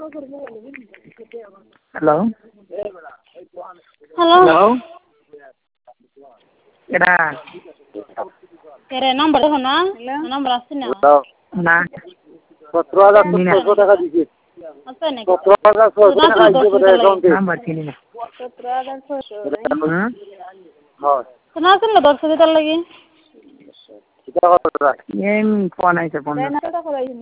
Hello hello hello এটা এর number দেখো না নাম্বার আছে না না 17,600 টাকা দিছি। আছে নাকি 17,600 টাকা আইছে বলে অ্যাকাউন্টে। নাম্বার চিনি না 17,600 হ্যাঁ। না আছে না 10 দিতার লাগি এটা কতটা? এম ফোন আইছে ফোন হ্যাঁ? এটা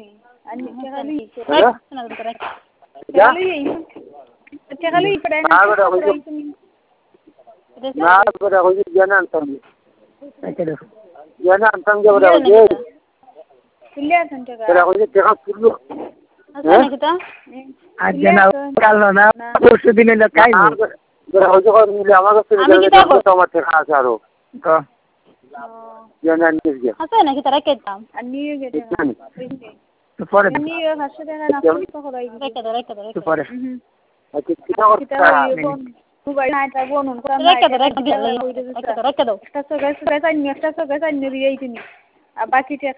না বেটা হইছে না বেটা হইছে জানা আনতাম। আচ্ছা দেখো জানা আনতাম যে বেটা হইছে। বেটা হইছে টাকা তুললো। আছে নাকি তা আজ জানা কাল না পরশু দিনে না খাই বেটা হইছে কত মিলে আমার কাছে আমার টাকা আছে আরো। তো জানা নিয়ে আছে নাকি তারা কেতাম আর নিয়ে গেছে তো পরে নিয়ে 500 টাকা না রেখে দাও তো পরে আচ্ছা কিটা করতে মোবাইল নাইটা বনুন করা রেখে দাও একটা সগাই দিয়ে আর বাকিটা